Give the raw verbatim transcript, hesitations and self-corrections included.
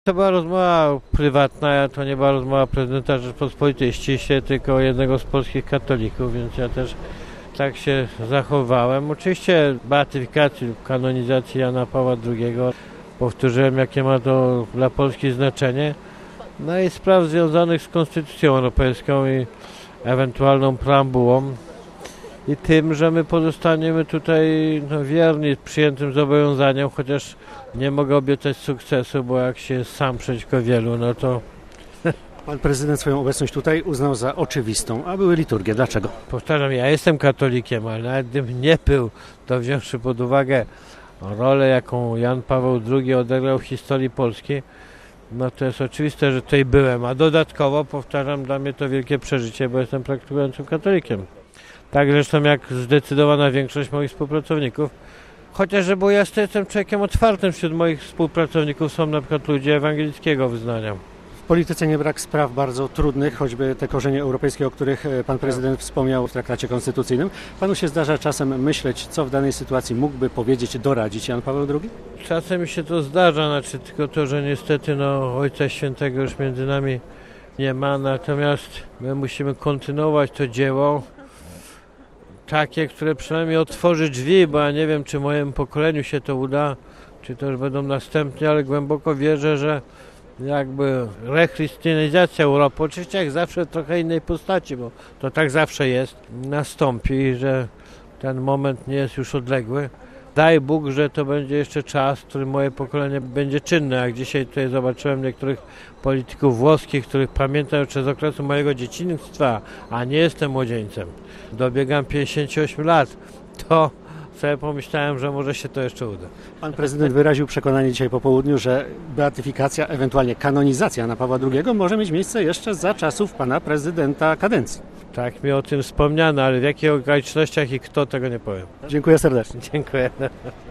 To była rozmowa prywatna, to nie była rozmowa prezydenta Rzeczypospolitej ściśle, tylko jednego z polskich katolików, więc ja też tak się zachowałem. Oczywiście beatyfikacji lub kanonizacji Jana Pawła drugiego powtórzyłem, jakie ma to dla Polski znaczenie. No i spraw związanych z Konstytucją Europejską i ewentualną preambułą i tym, że my pozostaniemy tutaj no, wierni przyjętym zobowiązaniom, chociaż nie mogę obiecać sukcesu, bo jak się sam przeciwko wielu, no to... Pan prezydent swoją obecność tutaj uznał za oczywistą, a były liturgie. Dlaczego? Powtarzam, ja jestem katolikiem, ale nawet gdybym nie był, to wziąwszy pod uwagę rolę, jaką Jan Paweł drugi odegrał w historii Polski, no to jest oczywiste, że tutaj byłem, a dodatkowo, powtarzam, dla mnie to wielkie przeżycie, bo jestem praktykującym katolikiem. Tak zresztą jak zdecydowana większość moich współpracowników. Chociaż, bo ja jestem człowiekiem otwartym, wśród moich współpracowników są na przykład ludzie ewangelickiego wyznania. W polityce nie brak spraw bardzo trudnych, choćby te korzenie europejskie, o których pan prezydent wspomniał w traktacie konstytucyjnym. Panu się zdarza czasem myśleć, co w danej sytuacji mógłby powiedzieć, doradzić Jan Paweł drugi? Czasem mi się to zdarza, znaczy tylko to, że niestety no, Ojca Świętego już między nami nie ma, natomiast my musimy kontynuować to dzieło, takie, które przynajmniej otworzy drzwi, bo ja nie wiem, czy mojemu pokoleniu się to uda, czy to już będą następni, ale głęboko wierzę, że jakby rechrystianizacja Europy, oczywiście jak zawsze w trochę innej postaci, bo to tak zawsze jest, nastąpi, że ten moment nie jest już odległy. Daj Bóg, że to będzie jeszcze czas, w którym moje pokolenie będzie czynne, jak dzisiaj tutaj zobaczyłem niektórych polityków włoskich, których pamiętam jeszcze z okresu mojego dzieciństwa, a nie jestem młodzieńcem. Dobiegam pięćdziesięciu ośmiu lat, to sobie pomyślałem, że może się to jeszcze uda. Pan prezydent wyraził przekonanie dzisiaj po południu, że beatyfikacja, ewentualnie kanonizacja Jana Pawła drugiego może mieć miejsce jeszcze za czasów pana prezydenta kadencji. Tak mi o tym wspomniano, ale w jakich okolicznościach i kto, tego nie powiem. Dziękuję serdecznie. Dziękuję.